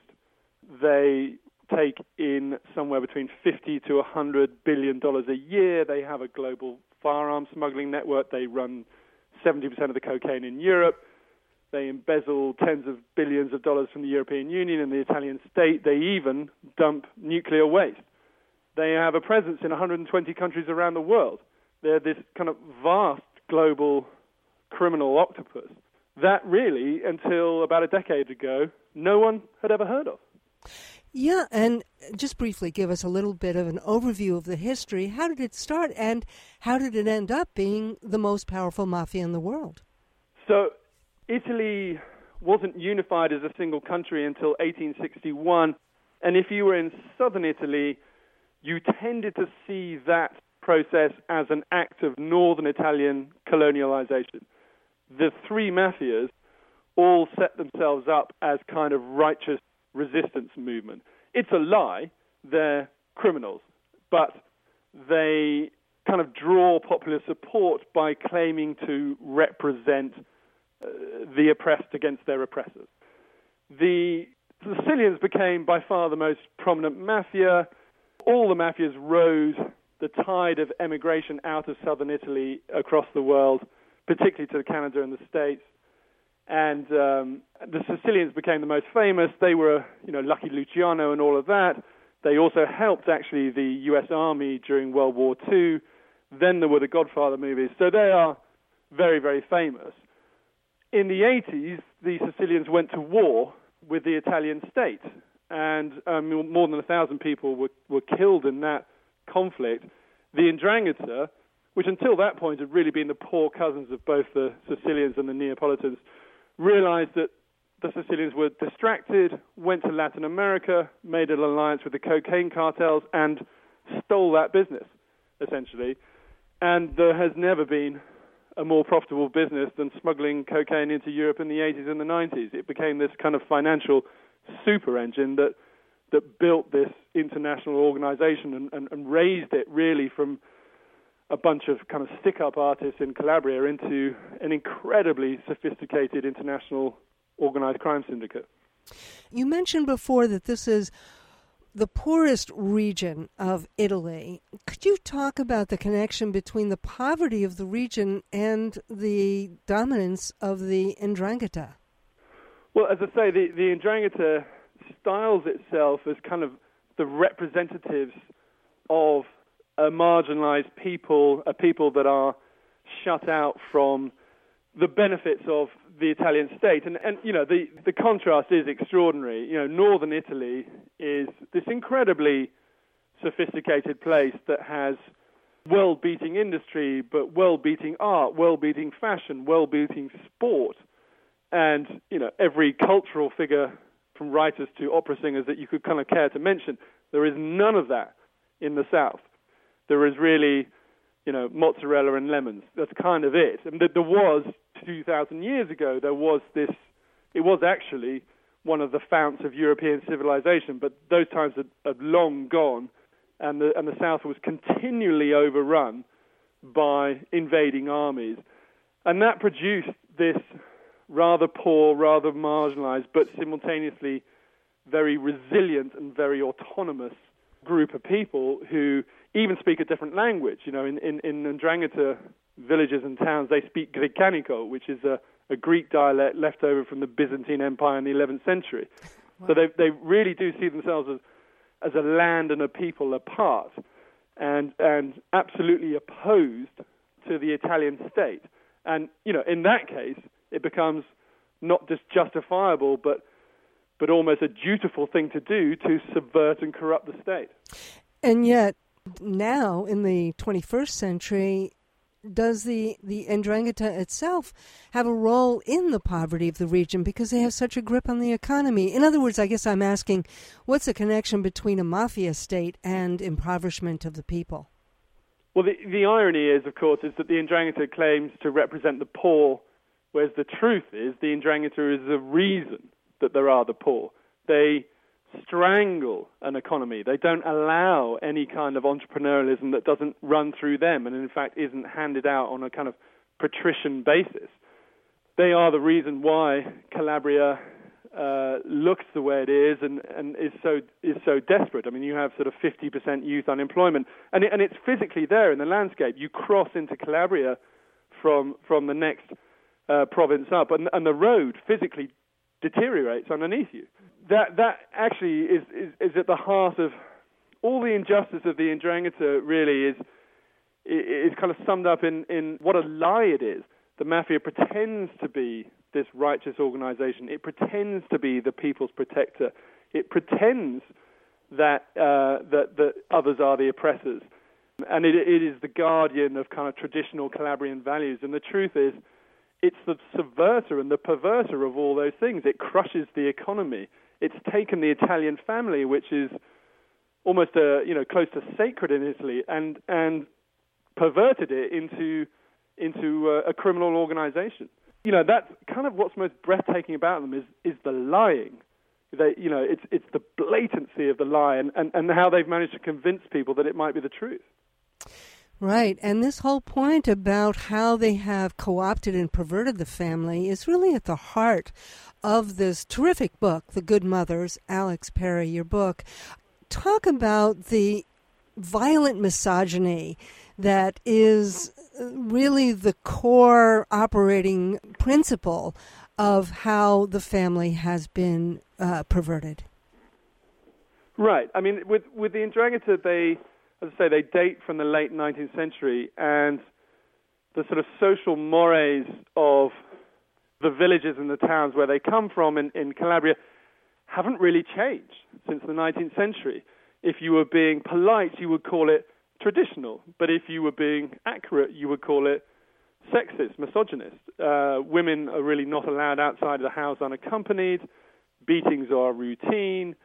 Speaker 2: They take in somewhere between fifty to one hundred billion dollars a year. They have a global firearms smuggling network. They run seventy percent of the cocaine in Europe. They embezzle tens of billions of dollars from the European Union and the Italian state. They even dump nuclear waste. They have a presence in one hundred twenty countries around the world. They're this kind of vast global criminal octopus that really, until about a decade ago, no one had ever heard of.
Speaker 1: Yeah, and just briefly give us a little bit of an overview of the history. How did it start, and how did it end up being the most powerful mafia in the world?
Speaker 2: So Italy wasn't unified as a single country until eighteen sixty-one, and if you were in southern Italy, you tended to see that process as an act of northern Italian colonialization. The three mafias all set themselves up as kind of righteous resistance movement. It's a lie. They're criminals, but they kind of draw popular support by claiming to represent uh, the oppressed against their oppressors. The Sicilians became by far the most prominent mafia. All the mafias rose the tide of emigration out of southern Italy across the world, particularly to Canada and the States. And um, the Sicilians became the most famous. They were, you know, Lucky Luciano and all of that. They also helped, actually, the U S Army during World War Two. Then there were the Godfather movies. So they are very, very famous. In the eighties, the Sicilians went to war with the Italian state. And um, more than a thousand people were, were killed in that conflict. The 'Ndrangheta, which until that point had really been the poor cousins of both the Sicilians and the Neapolitans, realized that the Sicilians were distracted, went to Latin America, made an alliance with the cocaine cartels, and stole that business, essentially. And there has never been a more profitable business than smuggling cocaine into Europe in the eighties and the nineties. It became this kind of financial super engine that that built this international organization and, and, and raised it really from a bunch of kind of stick-up artists in Calabria into an incredibly sophisticated international organized crime syndicate.
Speaker 1: You mentioned before that this is the poorest region of Italy. Could you talk about the connection between the poverty of the region and the dominance of the 'Ndrangheta?
Speaker 2: Well, as I say, the, the 'Ndrangheta styles itself as kind of the representatives of a marginalized people, a people that are shut out from the benefits of the Italian state. And, and you know, the, the contrast is extraordinary. You know, northern Italy is this incredibly sophisticated place that has world-beating industry, but world-beating art, world-beating fashion, world-beating sport, and, you know, every cultural figure from writers to opera singers that you could kind of care to mention. There is none of that in the south. There is really, you know, mozzarella and lemons. That's kind of it. And there was, two thousand years ago, there was this, it was actually one of the founts of European civilization, but those times had, had long gone, and the, and the South was continually overrun by invading armies. And that produced this rather poor, rather marginalized, but simultaneously very resilient and very autonomous group of people who even speak a different language. You know, in, in, in 'Ndrangheta villages and towns, they speak Grecanico, which is a, a Greek dialect left over from the Byzantine Empire in the eleventh century. Wow. So they they really do see themselves as, as a land and a people apart, and and absolutely opposed to the Italian state. And you know, in that case, it becomes not just justifiable, but but almost a dutiful thing to do to subvert and corrupt the state.
Speaker 1: And yet, now in the twenty-first century, does the, the Ndrangheta itself have a role in the poverty of the region because they have such a grip on the economy? In other words, I guess I'm asking, what's the connection between a mafia state and impoverishment of the people?
Speaker 2: Well, the, the irony is, of course, is that the Ndrangheta claims to represent the poor, whereas the truth is the Ndrangheta is the reason that there are the poor. They strangle an economy. They don't allow any kind of entrepreneurialism that doesn't run through them and in fact isn't handed out on a kind of patrician basis. They are the reason why Calabria uh, looks the way it is and, and is so is so desperate. I mean, you have sort of fifty percent youth unemployment, and it, and it's physically there in the landscape. You cross into Calabria from from the next uh, province up, and, and the road physically deteriorates underneath you. That that actually is, is, is at the heart of all the injustice of the Ndrangheta. Really is is kind of summed up in, in what a lie it is. The mafia pretends to be this righteous organization. It pretends to be the people's protector. It pretends that uh, that that others are the oppressors, and it, it is the guardian of kind of traditional Calabrian values. And the truth is, it's the subverter and the perverter of all those things. It crushes the economy. It's taken the Italian family, which is almost a, you know, close to sacred in Italy, and and perverted it into into a, a criminal organization. You know, that's kind of what's most breathtaking about them is is the lying. They, you know, it's it's the blatancy of the lie, and, and, and how they've managed to convince people that it might be the truth.
Speaker 1: Right, and this whole point about how they have co-opted and perverted the family is really at the heart of this terrific book, The Good Mothers, Alex Perry, your book. Talk about the violent misogyny that is really the core operating principle of how the family has been uh, perverted.
Speaker 2: Right. I mean, with, with the Ndrangheta, they... as I say, they date from the late nineteenth century, and the sort of social mores of the villages and the towns where they come from in, in Calabria haven't really changed since the nineteenth century. If you were being polite, you would call it traditional, but if you were being accurate, you would call it sexist, misogynist. Uh, women are really not allowed outside of the house unaccompanied. Beatings are routine.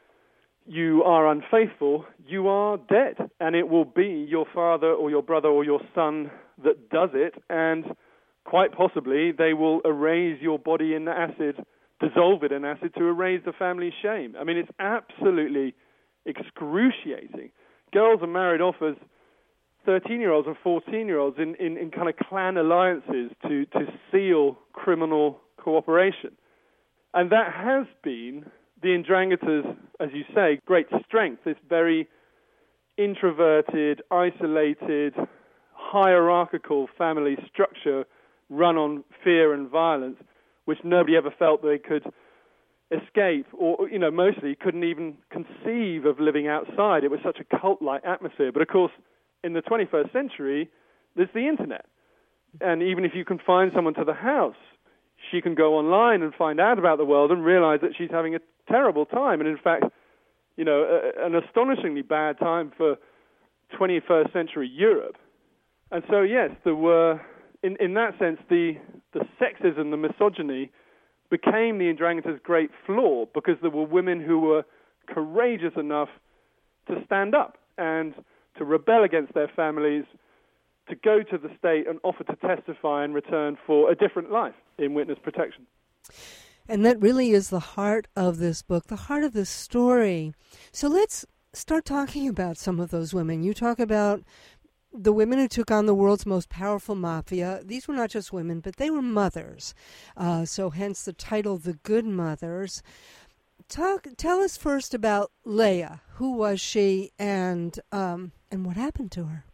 Speaker 2: You are unfaithful, you are dead, and it will be your father or your brother or your son that does it, and quite possibly they will erase your body in acid, dissolve it in acid to erase the family's shame. I mean, it's absolutely excruciating. Girls are married off as thirteen-year-olds and fourteen-year-olds in, in, in kind of clan alliances to, to seal criminal cooperation. And that has been the Ndrangheta's, as you say, great strength, this very introverted, isolated, hierarchical family structure run on fear and violence, which nobody ever felt they could escape, or, you know, mostly couldn't even conceive of living outside. It was such a cult-like atmosphere. But, of course, in the twenty-first century, there's the Internet. And even if you can find someone to the house, she can go online and find out about the world and realize that she's having a terrible time, and in fact, you know, a, an astonishingly bad time for twenty-first century Europe. And so, yes, there were, in, in that sense, the, the sexism, the misogyny became the Ndrangheta's great flaw, because there were women who were courageous enough to stand up and to rebel against their families, to go to the state and offer to testify in return for a different life in witness protection.
Speaker 1: And that really is the heart of this book, the heart of this story. So let's start talking about some of those women. You talk about the women who took on the world's most powerful mafia. These were not just women, but they were mothers. Uh, so hence the title, The Good Mothers. Talk, tell us first about Leah. Who was she, and um, and what happened to her?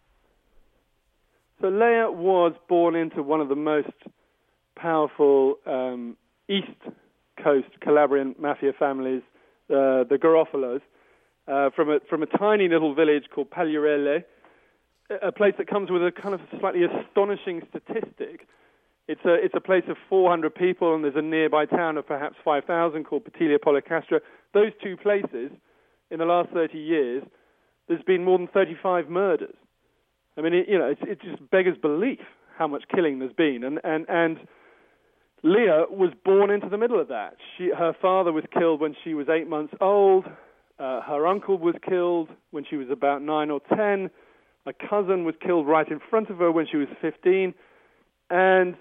Speaker 2: So Leah was born into one of the most powerful um, East Coast Calabrian mafia families, uh, the Garofalos. uh, from a from a tiny little village called Pagliarelle, a place that comes with a kind of slightly astonishing statistic. It's a it's a place of four hundred people, and there's a nearby town of perhaps five thousand called Petiglia Policastro. Those two places, in the last thirty years, there's been more than thirty-five murders. I mean, it, you know, it, it just beggars belief how much killing there's been. And, and, and Leah was born into the middle of that. She, her father was killed when she was eight months old. Uh, her uncle was killed when she was about nine or ten. A cousin was killed right in front of her when she was fifteen. And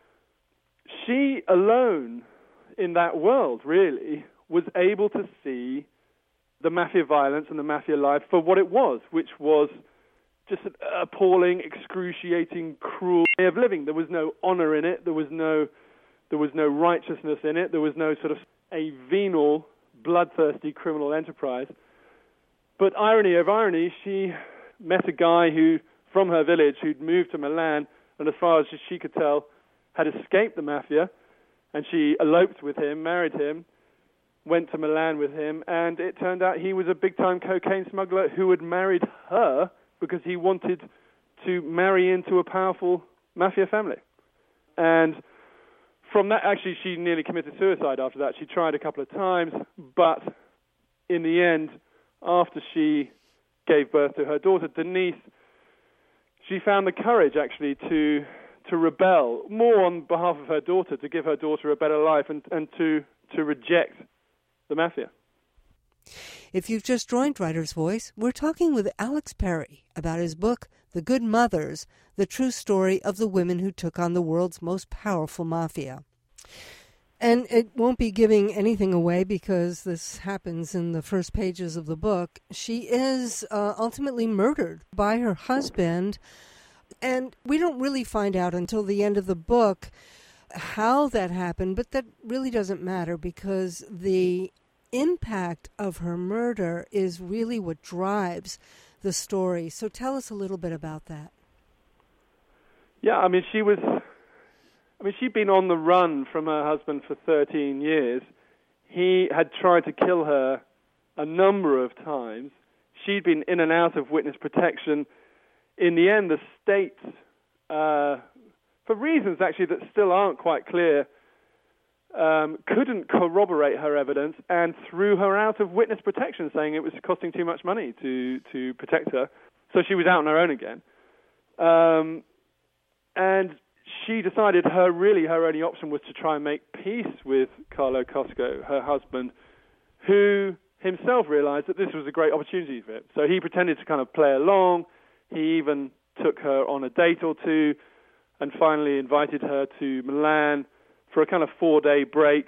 Speaker 2: she alone in that world, really, was able to see the mafia violence and the mafia life for what it was, which was just an appalling, excruciating, cruel way of living. There was no honor in it. There was no, there was no righteousness in it. There was no sort of a venal, bloodthirsty criminal enterprise. But irony of irony, she met a guy who, from her village, who'd moved to Milan, and as far as she could tell, had escaped the mafia, and she eloped with him, married him, went to Milan with him, and it turned out he was a big-time cocaine smuggler who had married her because he wanted to marry into a powerful mafia family. And from that, actually, she nearly committed suicide after that. She tried a couple of times, but in the end, after she gave birth to her daughter, Denise, she found the courage, actually, to to rebel, more on behalf of her daughter, to give her daughter a better life and, and to, to reject the mafia.
Speaker 1: If you've just joined Writer's Voice, we're talking with Alex Perry about his book, The Good Mothers, the true story of the women who took on the world's most powerful mafia. And it won't be giving anything away because this happens in the first pages of the book. She is uh, ultimately murdered by her husband, and we don't really find out until the end of the book how that happened, but that really doesn't matter because the impact of her murder is really what drives the story. So tell us a little bit about that.
Speaker 2: Yeah, I mean, she was... I mean, she'd been on the run from her husband for thirteen years. He had tried to kill her a number of times. She'd been in and out of witness protection. In the end, the state, uh, for reasons actually that still aren't quite clear, um, couldn't corroborate her evidence and threw her out of witness protection, saying it was costing too much money to, to protect her. So she was out on her own again. Um, and she decided her really her only option was to try and make peace with Carlo Cosco, her husband, who himself realized that this was a great opportunity for him. So he pretended to kind of play along. He even took her on a date or two and finally invited her to Milan for a kind of four-day break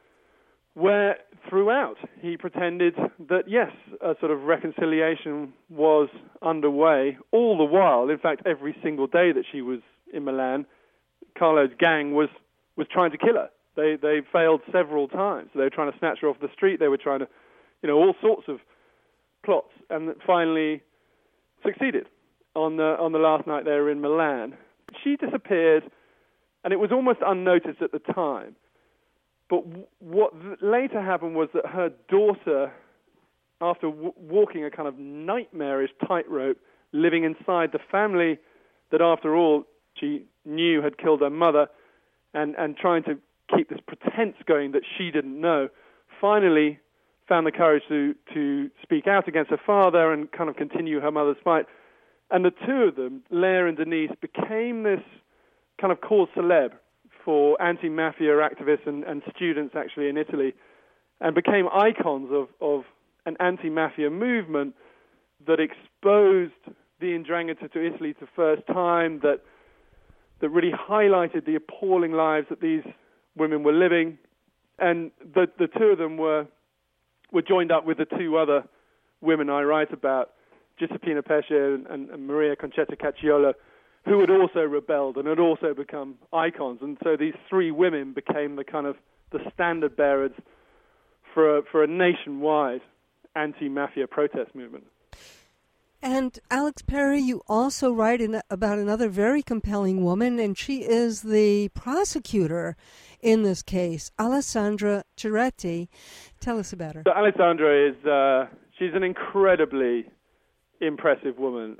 Speaker 2: where throughout he pretended that, yes, a sort of reconciliation was underway. All the while, in fact, every single day that she was in Milan, Carlo's gang was, was trying to kill her. They they failed several times. They were trying to snatch her off the street. They were trying to, you know, all sorts of plots, and finally succeeded on the on the last night they were in Milan. She disappeared, and it was almost unnoticed at the time. But w- what th- later happened was that her daughter, after w- walking a kind of nightmarish tightrope, living inside the family that, after all, she knew had killed her mother, and, and trying to keep this pretense going that she didn't know, finally found the courage to, to speak out against her father and kind of continue her mother's fight. And the two of them, Leah and Denise, became this kind of cause célèbre for anti-mafia activists and, and students actually in Italy, and became icons of, of an anti-mafia movement that exposed the Ndrangheta to Italy for the first time, that that really highlighted the appalling lives that these women were living. And the, the two of them were were joined up with the two other women I write about, Giuseppina Pesce and, and, and Maria Concetta Cacciolo, who had also rebelled and had also become icons. And so these three women became the kind of the standard bearers for a, for a nationwide anti-mafia protest movement.
Speaker 1: And Alex Perry, you also write in, about another very compelling woman, and she is the prosecutor in this case, Alessandra Ceretti. Tell us about her.
Speaker 2: So Alessandra is, uh, she's an incredibly impressive woman.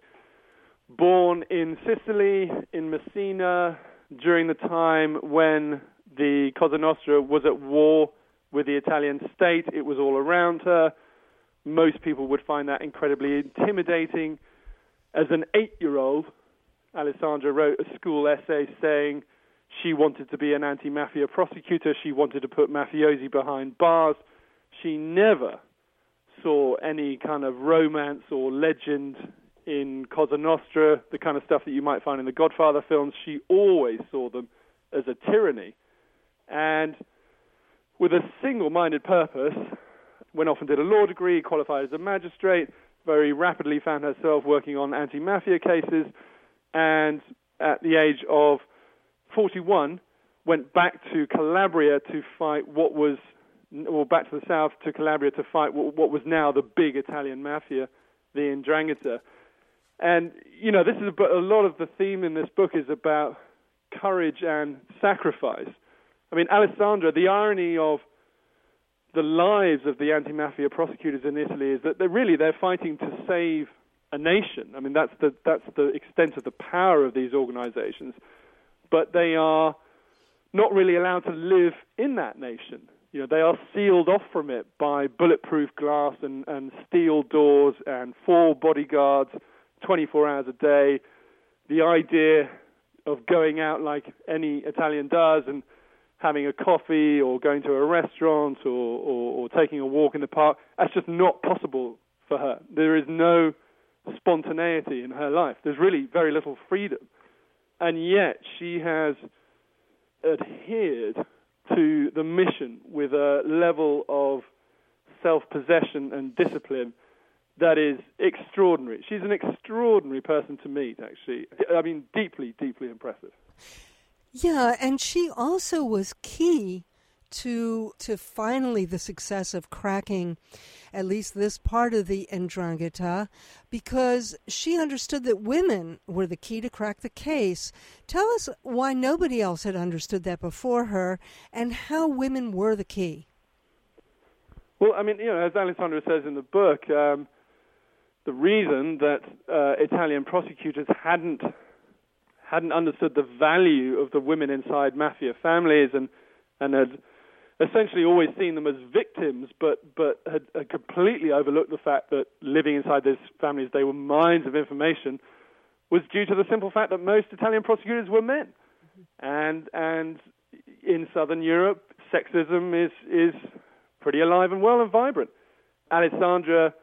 Speaker 2: Born in Sicily, in Messina, during the time when the Cosa Nostra was at war with the Italian state. It was all around her. Most people would find that incredibly intimidating. As an eight-year-old, Alessandra wrote a school essay saying she wanted to be an anti-mafia prosecutor. She wanted to put mafiosi behind bars. She never saw any kind of romance or legend in Cosa Nostra, the kind of stuff that you might find in the Godfather films. She always saw them as a tyranny. And with a single-minded purpose, went off and did a law degree, qualified as a magistrate, very rapidly found herself working on anti-mafia cases, and at the age of forty-one, went back to Calabria to fight what was, or back to the south to Calabria to fight what, what was now the big Italian mafia, the 'Ndrangheta. And, you know, this is a, a lot of the theme in this book is about courage and sacrifice. I mean, Alessandra, the irony of the lives of the anti-mafia prosecutors in Italy is that they're really, they're fighting to save a nation. I mean, that's the, that's the extent of the power of these organizations. But they are not really allowed to live in that nation. You know, they are sealed off from it by bulletproof glass and, and steel doors and four bodyguards, twenty-four hours a day. The idea of going out like any Italian does and having a coffee or going to a restaurant or, or, or taking a walk in the park, that's just not possible for her. There is no spontaneity in her life. There's really very little freedom. And yet she has adhered to the mission with a level of self-possession and discipline that is extraordinary. She's an extraordinary person to meet, actually. I mean, deeply, deeply impressive.
Speaker 1: Yeah, and she also was key to to finally the success of cracking at least this part of the 'Ndrangheta, because she understood that women were the key to crack the case. Tell us why nobody else had understood that before her and how women were the key.
Speaker 2: Well, I mean, you know, as Alessandra says in the book, um, the reason that uh, Italian prosecutors hadn't hadn't understood the value of the women inside mafia families and and had essentially always seen them as victims, but but had, had completely overlooked the fact that living inside these families, they were mines of information, was due to the simple fact that most Italian prosecutors were men. Mm-hmm. And and in Southern Europe, sexism is, is pretty alive and well and vibrant. Alessandra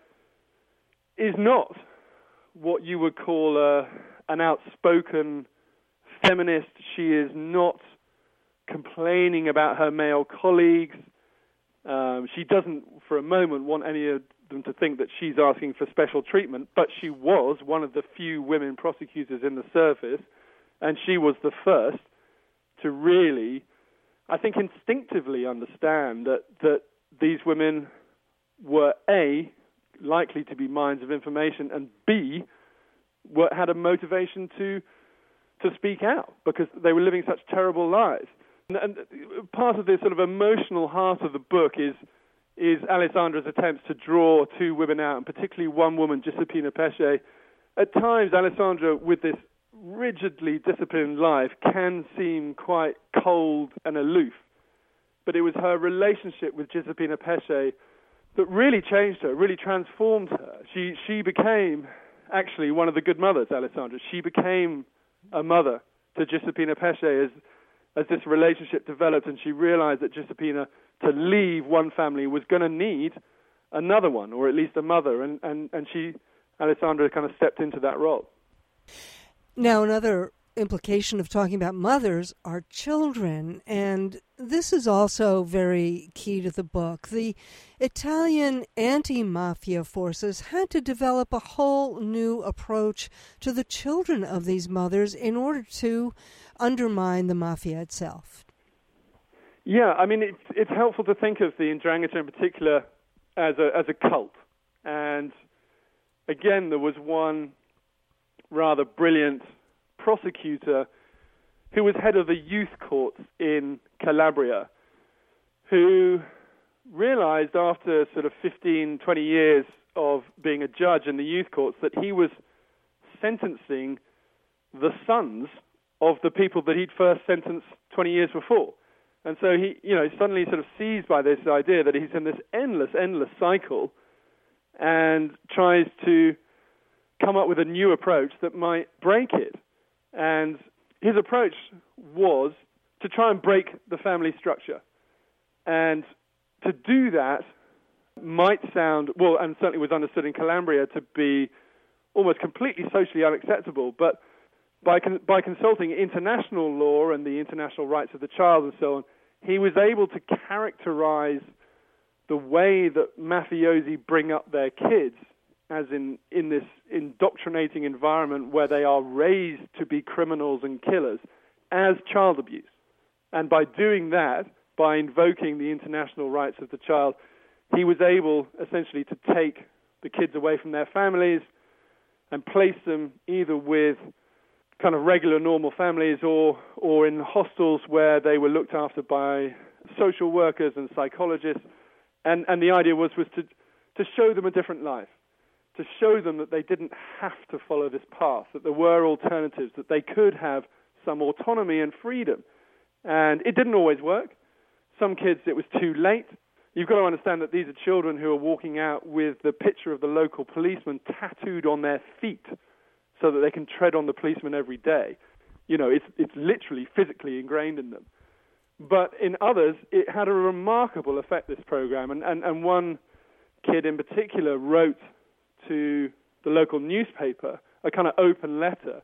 Speaker 2: is not what you would call a, an outspoken feminist. She is not complaining about her male colleagues. Um, she doesn't for a moment want any of them to think that she's asking for special treatment, but she was one of the few women prosecutors in the service, and she was the first to really, I think, instinctively understand that, that these women were, A, likely to be mines of information, and B, were, had a motivation to to speak out because they were living such terrible lives. And, and part of the sort of emotional heart of the book is is Alessandra's attempts to draw two women out, and particularly one woman, Giuseppina Pesce. At times, Alessandra, with this rigidly disciplined life, can seem quite cold and aloof. But it was her relationship with Giuseppina Pesce that really changed her, really transformed her. She she became actually one of the good mothers, Alessandra. She became a mother to Giuseppina Pesce as as this relationship developed, and she realized that Giuseppina, to leave one family, was going to need another one, or at least a mother, and, and, and she, Alessandra, kind of stepped into that role.
Speaker 1: Now, another implication of talking about mothers are children, and this is also very key to the book. The Italian anti-mafia forces had to develop a whole new approach to the children of these mothers in order to undermine the mafia itself.
Speaker 2: Yeah, I mean, it's it's helpful to think of the 'Ndrangheta in particular as a as a cult, and again, there was one rather brilliant prosecutor who was head of the youth courts in Calabria, who realized after sort of fifteen, twenty years of being a judge in the youth courts that he was sentencing the sons of the people that he'd first sentenced twenty years before. And so he, you know, suddenly sort of seized by this idea that he's in this endless, endless cycle and tries to come up with a new approach that might break it. And his approach was to try and break the family structure. And to do that might sound, well, and certainly was understood in Calabria to be almost completely socially unacceptable, but by con- by consulting international law and the international rights of the child and so on, he was able to characterize the way that mafiosi bring up their kids, as in, in this indoctrinating environment where they are raised to be criminals and killers, as child abuse. And by doing that, by invoking the international rights of the child, he was able essentially to take the kids away from their families and place them either with kind of regular normal families or or in hostels where they were looked after by social workers and psychologists. And and the idea was was to to show them a different life, to show them that they didn't have to follow this path, that there were alternatives, that they could have some autonomy and freedom. And it didn't always work. Some kids, it was too late. You've got to understand that these are children who are walking out with the picture of the local policeman tattooed on their feet so that they can tread on the policeman every day. You know, it's it's literally physically ingrained in them. But in others, it had a remarkable effect, this program. And, and, and one kid in particular wrote to the local newspaper a kind of open letter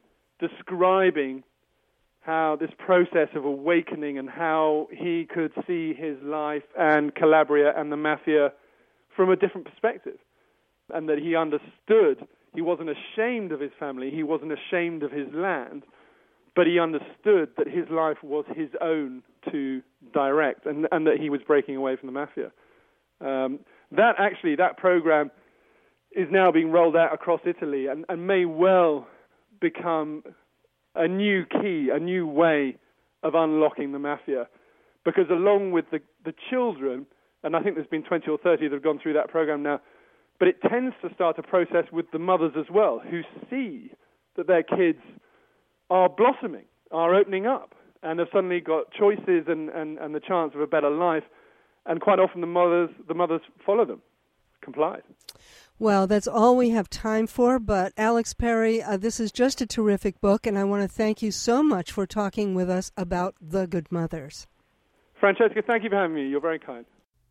Speaker 2: describing how this process of awakening and how he could see his life and Calabria and the mafia from a different perspective, and that he understood he wasn't ashamed of his family, he wasn't ashamed of his land, but he understood that his life was his own to direct, and, and that he was breaking away from the mafia. Um, that actually, that program is now being rolled out across Italy and, and may well become a new key, a new way of unlocking the mafia. Because along with the, the children, and I think there's been twenty or thirty that have gone through that program now, but it tends to start a process with the mothers as well, who see that their kids are blossoming, are opening up, and have suddenly got choices and, and, and the chance of a better life. And quite often the mothers, the mothers follow them, comply.
Speaker 1: Well, that's all we have time for, but Alex Perry, uh, this is just a terrific book, and I want to thank you so much for talking with us about The Good Mothers.
Speaker 2: Francesca, thank you for having me. You're very kind.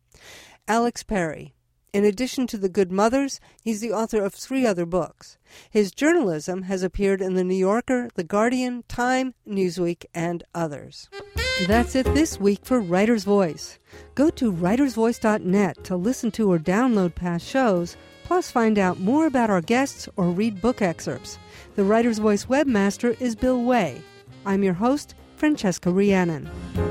Speaker 1: Alex Perry. In addition to The Good Mothers, he's the author of three other books. His journalism has appeared in The New Yorker, The Guardian, Time, Newsweek, and others. That's it this week for Writer's Voice. Go to writers voice dot net to listen to or download past shows, plus find out more about our guests or read book excerpts. The Writer's Voice webmaster is Bill Way. I'm your host, Francesca Rhiannon.